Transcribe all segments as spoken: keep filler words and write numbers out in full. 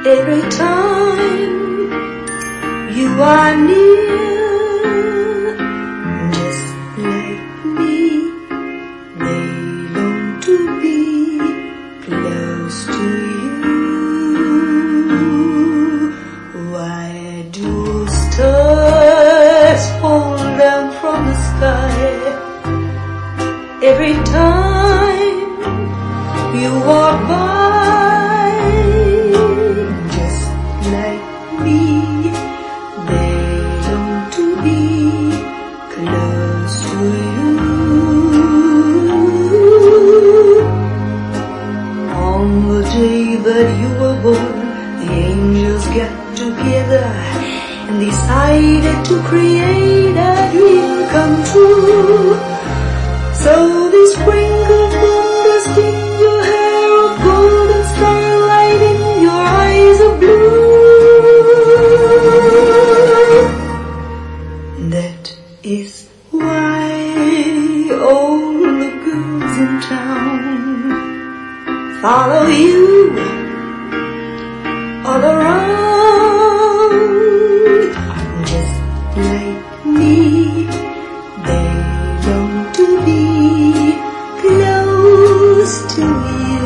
Every time you are near, just like me, they long to be close to you. Why do stars fall down from the sky every time you walk by? That you were born, the angels got together and decided to create a dream come true. So they sprinkled moon dust in your hair of golden starlight, in your eyes of blue. That is why all the girls in town follow you all around, just like me. They long to be close to you.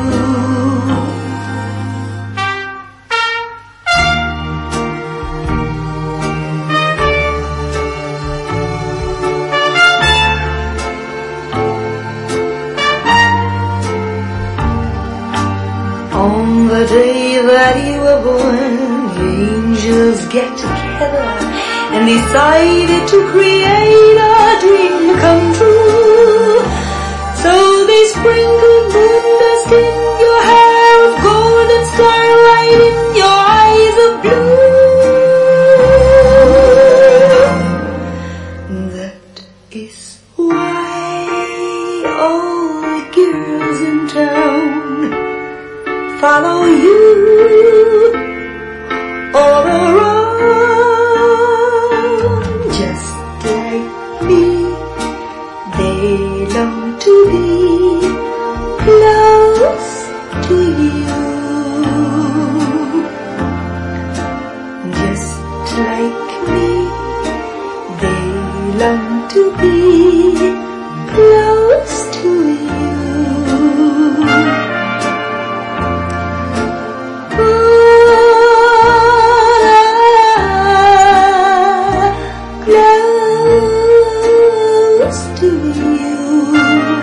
On the day that you were born, the angels get together and decided to create a dream come true. So they sprinkled moon dust in your hair of golden starlight, in your eyes of blue. That is why all the girls in town follow you all around, just like me. They long to be close to you, just like me. They long to be close to you. Close to you.